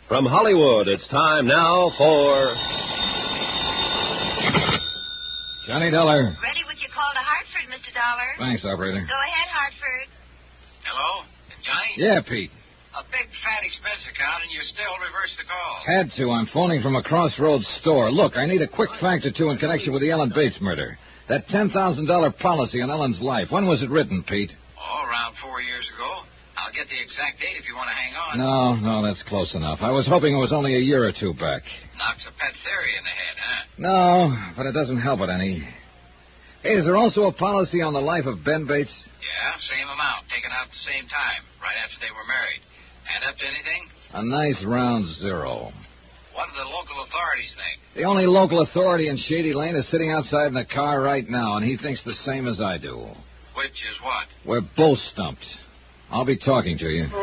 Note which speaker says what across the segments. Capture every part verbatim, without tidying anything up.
Speaker 1: From Hollywood, it's time now for...
Speaker 2: Johnny Dollar.
Speaker 3: Ready with your call to Hartford, Mister Dollar.
Speaker 2: Thanks, operator.
Speaker 3: Go ahead, Hartford.
Speaker 4: Hello? Johnny?
Speaker 2: Yeah, Pete.
Speaker 4: A big fat expense account, and you still reverse the call.
Speaker 2: Had to. I'm phoning from a Crossroads store. Look, I need a quick fact or two in connection with the Ellen Bates murder. That ten thousand dollars policy on Ellen's life. When was it written, Pete?
Speaker 4: Oh, around four years ago. I'll get the exact date if you want to hang on.
Speaker 2: No, no, that's close enough. I was hoping it was only a year or two back.
Speaker 4: Knocks a pet theory in the head, huh?
Speaker 2: No, but it doesn't help it any. Hey, is there also a policy on the life of Ben Bates?
Speaker 4: Yeah, same amount, taken out at the same time, right after they were married. Add up to anything?
Speaker 2: A nice round zero.
Speaker 4: What do the local authorities think?
Speaker 2: The only local authority in Shady Lane is sitting outside in the car right now, and he thinks the same as I do.
Speaker 4: Which is what?
Speaker 2: We're both stumped. I'll be talking to you.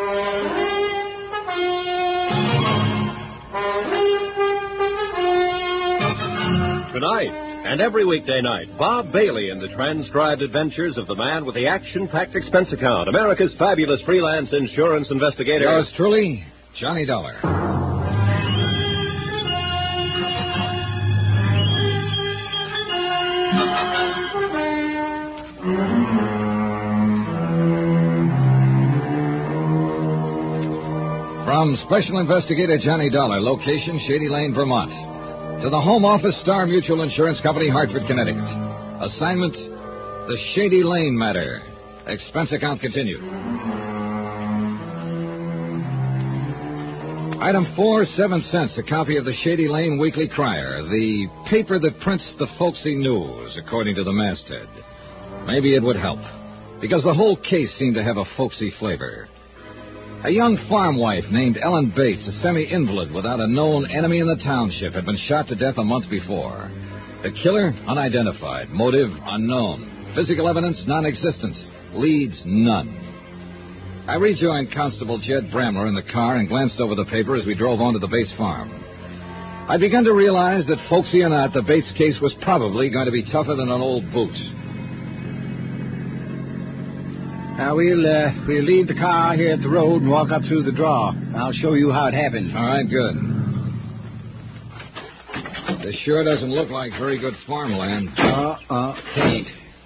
Speaker 1: Tonight and every weekday night, Bob Bailey in the transcribed adventures of the man with the action-packed expense account, America's fabulous freelance insurance investigator.
Speaker 2: Yours truly, Johnny Dollar. From Special Investigator Johnny Dollar, location Shady Lane, Vermont, to the Home Office Star Mutual Insurance Company, Hartford, Connecticut. Assignment, the Shady Lane matter. Expense account continued. Item four, seven cents, a copy of the Shady Lane Weekly Crier, the paper that prints the folksy news, according to the masthead. Maybe it would help, because the whole case seemed to have a folksy flavor. A young farm wife named Ellen Bates, a semi-invalid without a known enemy in the township, had been shot to death a month before. The killer, unidentified. Motive, unknown. Physical evidence, non-existent. Leads, none. I rejoined Constable Jed Bramler in the car and glanced over the paper as we drove on to the Bates farm. I began to realize that, folksy or not, the Bates case was probably going to be tougher than an old boot.
Speaker 5: Now, we'll, uh, we'll leave the car here at the road and walk up through the draw. I'll show you how it happened.
Speaker 2: All right, good. This sure doesn't look like very good farmland.
Speaker 5: Uh-uh, it ain't.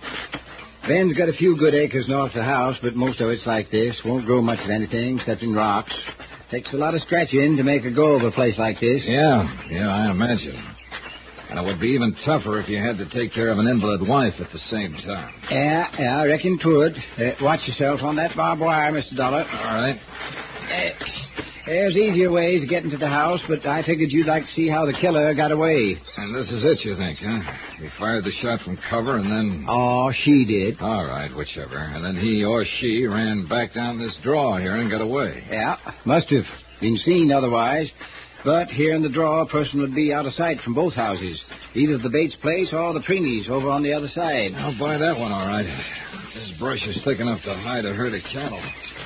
Speaker 5: Ben's got a few good acres north of the house, but most of it's like this. Won't grow much of anything except in rocks. Takes a lot of scratching to make a go of a place like this.
Speaker 2: Yeah, yeah, I imagine. And it would be even tougher if you had to take care of an invalid wife at the same time.
Speaker 5: Yeah, yeah, I reckon it would. Uh, watch yourself on that barbed wire, Mister Dollar.
Speaker 2: All right.
Speaker 5: Uh, there's easier ways of getting to the house, but I figured you'd like to see how the killer got away.
Speaker 2: And this is it, you think, huh? He fired the shot from cover and then...
Speaker 5: Oh, she did.
Speaker 2: All right, whichever. And then he or she ran back down this draw here and got away.
Speaker 5: Yeah, must have been seen otherwise. But here in the draw, a person would be out of sight from both houses, either the Bates place or the Preeney's over on the other side.
Speaker 2: I'll buy that one, all right. This brush is thick enough to hide a herd of cattle.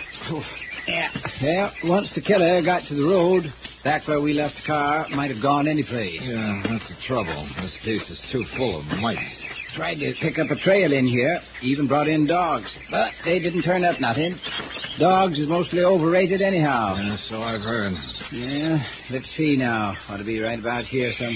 Speaker 5: Yeah. Well, once the killer got to the road, back where we left the car, might have gone any place.
Speaker 2: Yeah, that's the trouble. This case is too full of mice.
Speaker 5: Tried to pick up a trail in here, even brought in dogs, but they didn't turn up nothing. Dogs is mostly overrated anyhow.
Speaker 2: Yeah, so I've heard.
Speaker 5: Yeah, let's see now. Ought to be right about here some...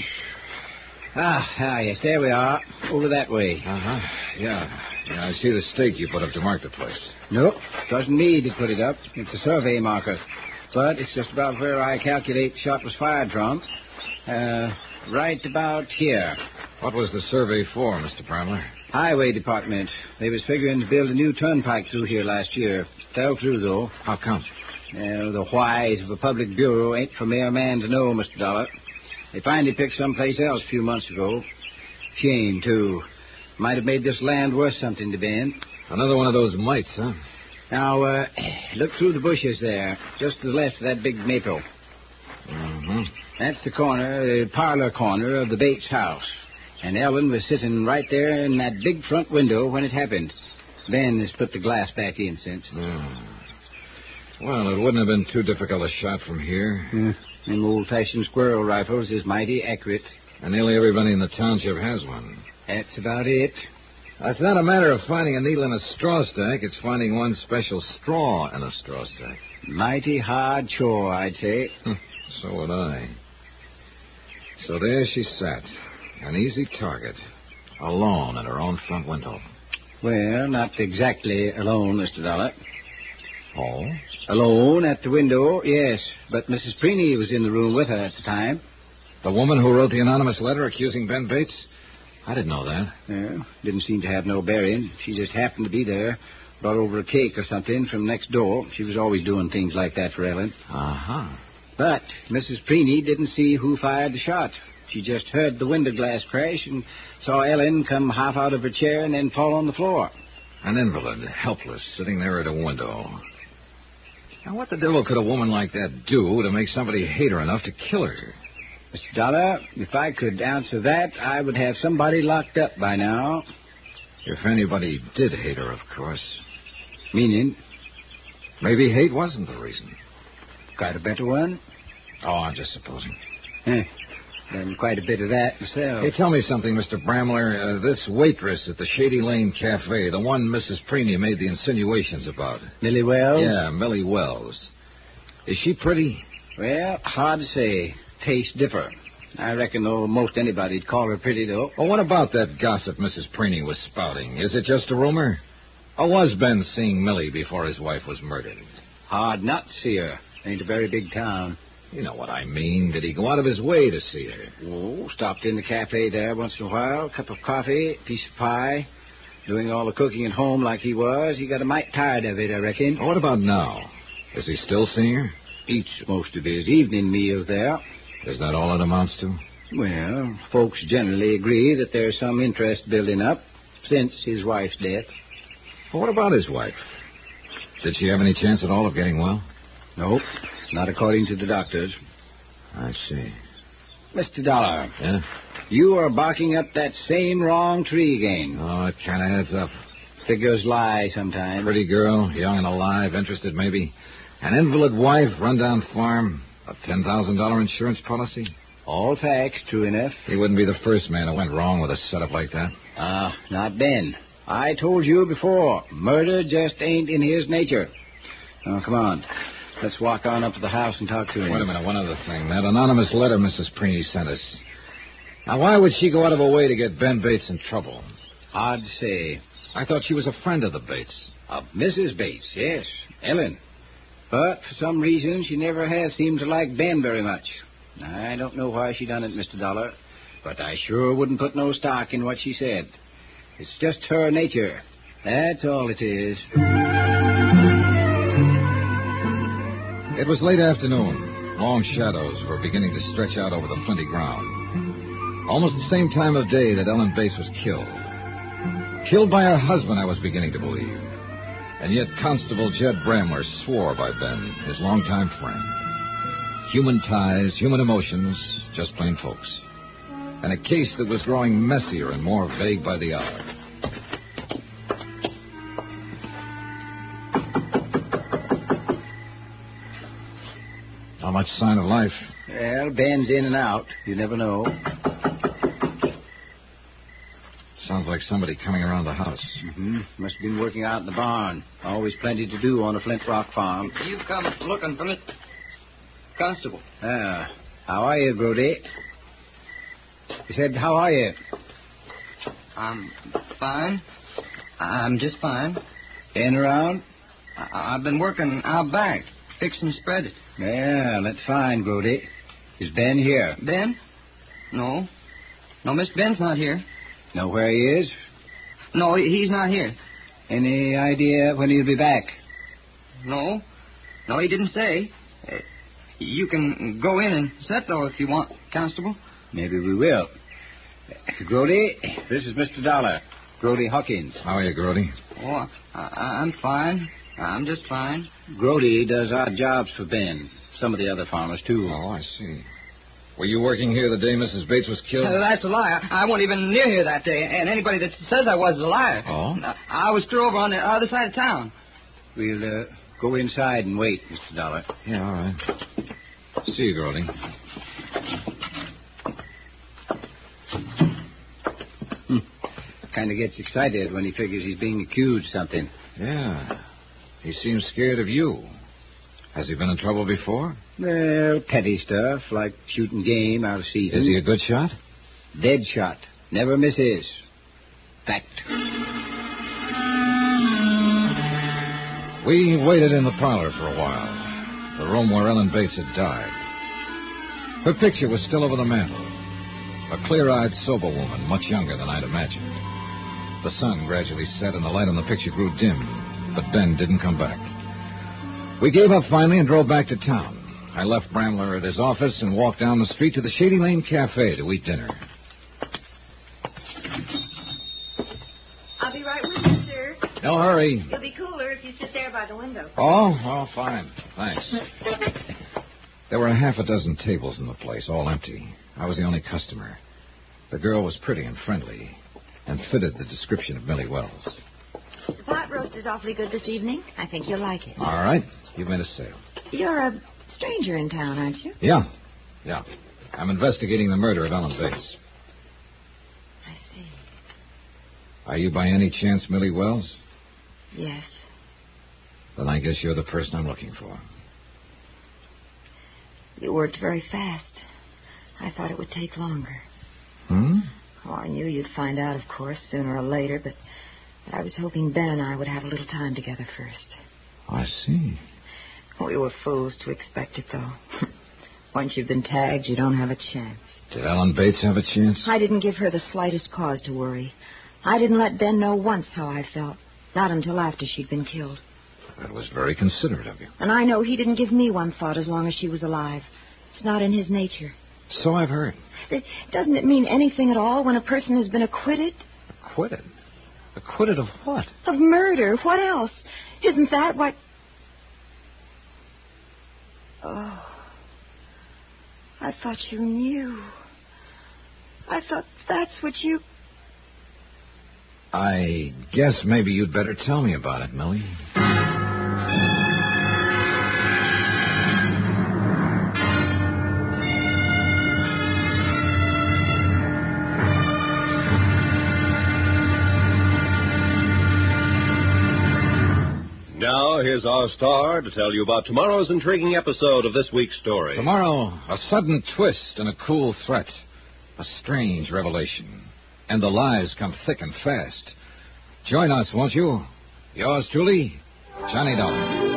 Speaker 5: Ah, ah, yes, there we are. Over that way.
Speaker 2: Uh-huh, yeah. Yeah, I see the stake you put up to mark the place.
Speaker 5: Nope, doesn't need to put it up. It's a survey marker. But it's just about where I calculate the shot was fired from. Uh, right about here.
Speaker 2: What was the survey for, Mister Bramler?
Speaker 5: Highway Department. They was figuring to build a new turnpike through here last year. Fell through, though.
Speaker 2: How come?
Speaker 5: Uh, the whys of a public bureau ain't for mere man to know, Mister Dollar. They finally picked someplace else a few months ago. Shame, too. Might have made this land worth something to Ben.
Speaker 2: Another one of those mites, huh?
Speaker 5: Now, uh, look through the bushes there, just to the left of that big maple.
Speaker 2: Mm-hmm.
Speaker 5: That's the corner, the parlor corner of the Bates house. And Ellen was sitting right there in that big front window when it happened. Ben has put the glass back in since.
Speaker 2: Mm. Well, it wouldn't have been too difficult a shot from here.
Speaker 5: Mm. Them old-fashioned squirrel rifles is mighty accurate.
Speaker 2: And nearly everybody in the township has one.
Speaker 5: That's about it.
Speaker 2: It's not a matter of finding a needle in a straw stack. It's finding one special straw in a straw stack.
Speaker 5: Mighty hard chore, I'd say.
Speaker 2: So would I. So there she sat, an easy target, alone at her own front window.
Speaker 5: Well, not exactly alone, Mister Dollar.
Speaker 2: Oh?
Speaker 5: Alone at the window, yes. But Missus Preeny was in the room with her at the time.
Speaker 2: The woman who wrote the anonymous letter accusing Ben Bates? I didn't know that.
Speaker 5: Yeah, didn't seem to have no bearing. She just happened to be there. Brought over a cake or something from next door. She was always doing things like that for Ellen.
Speaker 2: Uh-huh.
Speaker 5: But Missus Preeny didn't see who fired the shot. She just heard the window glass crash and saw Ellen come half out of her chair and then fall on the floor.
Speaker 2: An invalid, helpless, sitting there at a window. Now, what the devil could a woman like that do to make somebody hate her enough to kill her?
Speaker 5: Mister Dollar, if I could answer that, I would have somebody locked up by now.
Speaker 2: If anybody did hate her, of course.
Speaker 5: Meaning?
Speaker 2: Maybe hate wasn't the reason.
Speaker 5: Got a better one?
Speaker 2: Oh, I'm just supposing.
Speaker 5: Eh, done quite a bit of that myself.
Speaker 2: Hey, tell me something, Mister Bramler. Uh, this waitress at the Shady Lane Cafe, the one Missus Preeny made the insinuations about.
Speaker 5: Millie Wells?
Speaker 2: Yeah, Millie Wells. Is she pretty?
Speaker 5: Well, hard to say. Tastes differ. I reckon, though, most anybody'd call her pretty, though.
Speaker 2: Well, what about that gossip Missus Preeny was spouting? Is it just a rumor? Or was Ben seeing Millie before his wife was murdered?
Speaker 5: Hard not to see her. Ain't a very big town.
Speaker 2: You know what I mean. Did he go out of his way to see her?
Speaker 5: Oh, stopped in the cafe there once in a while. Cup of coffee, piece of pie. Doing all the cooking at home like he was. He got a mite tired of it, I reckon.
Speaker 2: Well, what about now? Is he still seeing her?
Speaker 5: Eats most of his evening meals there.
Speaker 2: Is that all it amounts to?
Speaker 5: Well, folks generally agree that there's some interest building up since his wife's death.
Speaker 2: Well, what about his wife? Did she have any chance at all of getting well?
Speaker 5: Nope, not according to the doctors.
Speaker 2: I see.
Speaker 5: Mister Dollar.
Speaker 2: Yeah?
Speaker 5: You are barking up that same wrong tree again.
Speaker 2: Oh, it kind of adds up.
Speaker 5: Figures lie sometimes.
Speaker 2: Pretty girl, young and alive, interested maybe. An invalid wife, rundown farm, a ten thousand dollars insurance policy.
Speaker 5: All facts, true enough.
Speaker 2: He wouldn't be the first man who went wrong with a setup like that.
Speaker 5: Ah, uh, not Ben. I told you before, murder just ain't in his nature. Oh, come on. Let's walk on up to the house and talk to him.
Speaker 2: Wait a minute, one other thing. That anonymous letter Missus Preeny sent us. Now, why would she go out of her way to get Ben Bates in trouble?
Speaker 5: Hard to say.
Speaker 2: I thought she was a friend of the Bates.
Speaker 5: Of Missus Bates, yes. Ellen. But for some reason, she never has seemed to like Ben very much. I don't know why she done it, Mister Dollar, but I sure wouldn't put no stock in what she said. It's just her nature. That's all it is.
Speaker 2: It was late afternoon. Long shadows were beginning to stretch out over the flinty ground. Almost the same time of day that Ellen Bates was killed. Killed by her husband, I was beginning to believe. And yet Constable Jed Bramler swore by Ben, his longtime friend. Human ties, human emotions, just plain folks. And a case that was growing messier and more vague by the hour. Not much sign of life.
Speaker 5: Well, Ben's in and out. You never know.
Speaker 2: Sounds like somebody coming around the house.
Speaker 5: Mm-hmm. Must have been working out in the barn. Always plenty to do on a Flint Rock farm.
Speaker 6: You come looking for me, Constable.
Speaker 5: Ah, how are you, Grody? He said, how are you?
Speaker 6: I'm fine. I'm just fine.
Speaker 5: In around?
Speaker 6: I- I've been working out back, fixing spread it.
Speaker 5: Yeah, that's fine, Grody. Is Ben here?
Speaker 6: Ben? No. No, Miss Ben's not here.
Speaker 5: Know where he is?
Speaker 6: No, he- he's not here.
Speaker 5: Any idea when he'll be back?
Speaker 6: No. No, he didn't say. Uh, you can go in and sit, though, if you want, Constable.
Speaker 5: Maybe we will. Grody, this is Mister Dollar. Grody Hawkins.
Speaker 2: How are you, Grody?
Speaker 6: Oh, I- I'm fine. I'm just fine.
Speaker 5: Grody does odd jobs for Ben. Some of the other farmers, too.
Speaker 2: Oh, I see. Were you working here the day Missus Bates was killed?
Speaker 6: Uh, that's a lie. I, I wasn't even near here that day, and anybody that says I was is a liar.
Speaker 2: Oh?
Speaker 6: I, I was through over on the other side of town.
Speaker 5: We'll uh, go inside and wait, Mister Dollar.
Speaker 2: Yeah, all right. See you, Grody.
Speaker 5: Hmm. Kind of gets excited when he figures he's being accused of something.
Speaker 2: Yeah. He seems scared of you. Has he been in trouble before?
Speaker 5: Well, petty stuff, like shooting game out of season.
Speaker 2: Is he a good shot?
Speaker 5: Dead shot. Never misses. Fact.
Speaker 2: We waited in the parlor for a while. The room where Ellen Bates had died. Her picture was still over the mantel. A clear-eyed, sober woman, much younger than I'd imagined. The sun gradually set and the light on the picture grew dim, but Ben didn't come back. We gave up finally and drove back to town. I left Brambler at his office and walked down the street to the Shady Lane Cafe to eat dinner.
Speaker 3: I'll be right with you, sir.
Speaker 2: No hurry.
Speaker 3: You'll be cooler if you sit there by the window.
Speaker 2: Oh, oh, fine. Thanks. There were a half a dozen tables in the place, all empty. I was the only customer. The girl was pretty and friendly and fitted the description of Millie Wells.
Speaker 3: The pot roast is awfully good this evening. I think you'll like it.
Speaker 2: All right. You've made a sale.
Speaker 3: You're a stranger in town, aren't you?
Speaker 2: Yeah. Yeah. I'm investigating the murder of Ellen Bates.
Speaker 3: I see.
Speaker 2: Are you by any chance Millie Wells?
Speaker 3: Yes.
Speaker 2: Then I guess you're the person I'm looking for.
Speaker 3: You worked very fast. I thought it would take longer.
Speaker 2: Hmm?
Speaker 3: Oh, I knew you'd find out, of course, sooner or later, but, but I was hoping Ben and I would have a little time together first.
Speaker 2: I see.
Speaker 3: We were fools to expect it, though. Once you've been tagged, you don't have a chance.
Speaker 2: Did Ellen Bates have a chance?
Speaker 3: I didn't give her the slightest cause to worry. I didn't let Ben know once how I felt. Not until after she'd been killed.
Speaker 2: That was very considerate of you.
Speaker 3: And I know he didn't give me one thought as long as she was alive. It's not in his nature.
Speaker 2: So I've heard.
Speaker 3: Doesn't it mean anything at all when a person has been acquitted?
Speaker 2: Acquitted? Acquitted of what?
Speaker 3: Of murder. What else? Isn't that what... Oh. I thought you knew. I thought that's what you...
Speaker 2: I guess maybe you'd better tell me about it, Millie.
Speaker 1: Now, here's our star to tell you about tomorrow's intriguing episode of this week's story.
Speaker 2: Tomorrow, a sudden twist and a cool threat. A strange revelation. And the lies come thick and fast. Join us, won't you? Yours truly, Johnny Dollar.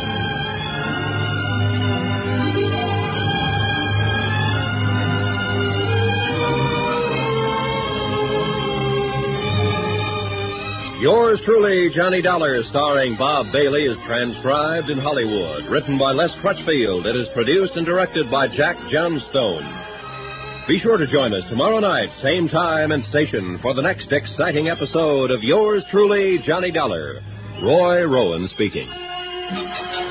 Speaker 1: Yours truly, Johnny Dollar, starring Bob Bailey, is transcribed in Hollywood. Written by Les Crutchfield. It is produced and directed by Jack Johnstone. Be sure to join us tomorrow night, same time and station, for the next exciting episode of Yours truly, Johnny Dollar. Roy Rowan speaking.